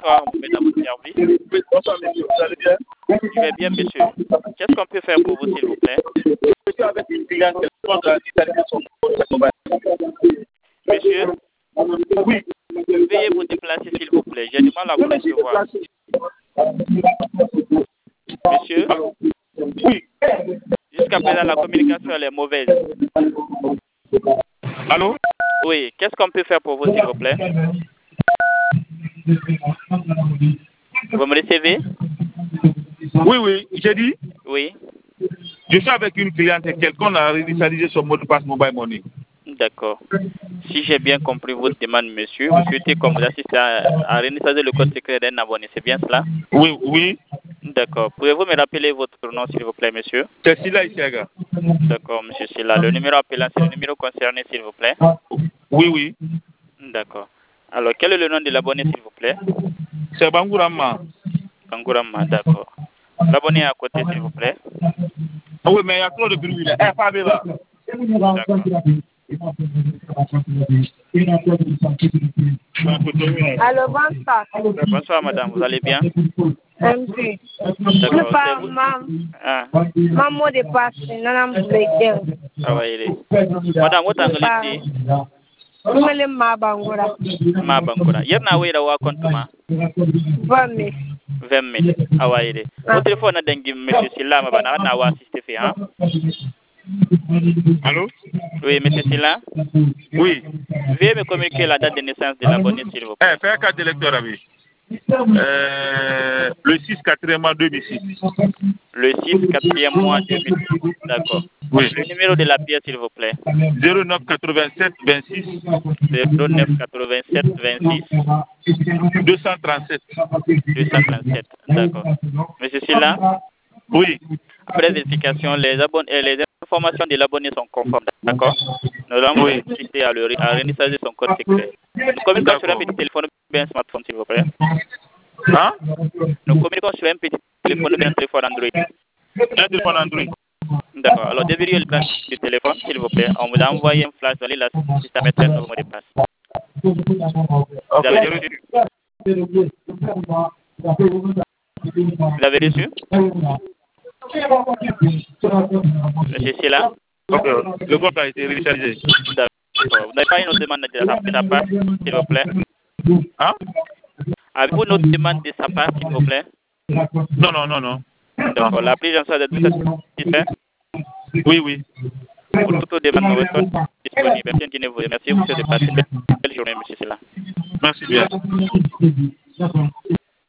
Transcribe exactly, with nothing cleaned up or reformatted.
bonsoir, mesdames, votre service. Oui, bonsoir, monsieur. Vous allez bien? Je vais bien, monsieur. Qu'est-ce qu'on peut faire pour vous, s'il vous plaît? Je suis avec une cliente qui demande à l'Italie son mobile. Monsieur, Oui. veuillez vous déplacer, s'il vous plaît. J'ai du mal à vous recevoir. Monsieur, Oui. jusqu'à présent, la communication elle est mauvaise. Allô? Oui, qu'est-ce qu'on peut faire pour vous, s'il vous plaît? Vous me recevez? Oui, oui. J'ai dit, Oui. je suis avec une cliente et quelqu'un a réinitialisé son mot de passe mobile money. D'accord. Si j'ai bien compris votre demande, monsieur, vous souhaitez qu'on vous assiste à, à réinitialiser le code secret d'un abonné, c'est bien cela? Oui, oui. D'accord. Pouvez-vous me rappeler votre nom, s'il vous plaît, monsieur? C'est Silla Isiaga. D'accord, monsieur Silla. Le numéro appelant, c'est le numéro concerné, s'il vous plaît? Oui, oui. D'accord. Alors, quel est le nom de l'abonné, s'il vous plaît? C'est Bangourama. Bangourama, d'accord. L'abonné à côté, s'il vous plaît. Oui, mais il y a trop de bruit là. Eh, pas là. D'accord. Allô, bonsoir. Bonsoir, madame. Vous allez bien? M P. D'accord. Je C'est parle, vous? maman. Ah, Mon mot de passe, non, non, je ah ouais, il est. Madame, votre anglais dit? Mele ma bangura. Ma Bangoura. Hier, na wera wa kontuma? vingt mille. vingt mille. Ah ouais, il est. Au téléphone, on a dit, monsieur Silla, ma bana, on a wa assisté fait, hein? Allô? Oui, monsieur Silla. Oui. Veuillez me communiquer la date de naissance de l'abonné, s'il vous plaît. Eh, fais un carte d'électeur, ami. Euh, le six quatrième mois deux mille six. Le six, quatrième mois deux mille six. D'accord. Oui. Le numéro de la pièce, s'il vous plaît. zéro neuf quatre-vingt-sept vingt-six zéro neuf quatre-vingt-sept vingt-six deux cent trente-sept. deux cent trente-sept. D'accord. Monsieur Silla, Oui. après vérification, les, abonnés, euh, les informations de l'abonné sont conformes. D'accord. Nous allons Oui. assister à, le, à réinitialiser son code secret. Nous communiquons sur un petit téléphone ou bien un smartphone, s'il vous plaît. Hein? Nous communiquons sur un petit téléphone ou bien un téléphone Android. Un téléphone Android. D'accord. Alors, déverrouillez le plan du téléphone, s'il vous plaît. On vous a envoyé un flash. Vous allez là, si ça mettre un nouveau mot de passe. Vous Ok, avez j'ai reçu? reçu. Vous avez reçu? Monsieur Silla? Ok, le compte a été réinitialisé. D'accord. Vous n'avez pas une autre demande de sa, de sa part, s'il vous plaît? Hein? Avez-vous une autre demande de sa part, s'il vous plaît? Non, non, non, non. D'accord. La prise en charge de tout ça, satisfait? Oui, oui. Pour toute autre demande, nous restons disponibles. Merci, vous remercie. Vous souhaitez de passer une belle journée, monsieur Silla. Merci bien.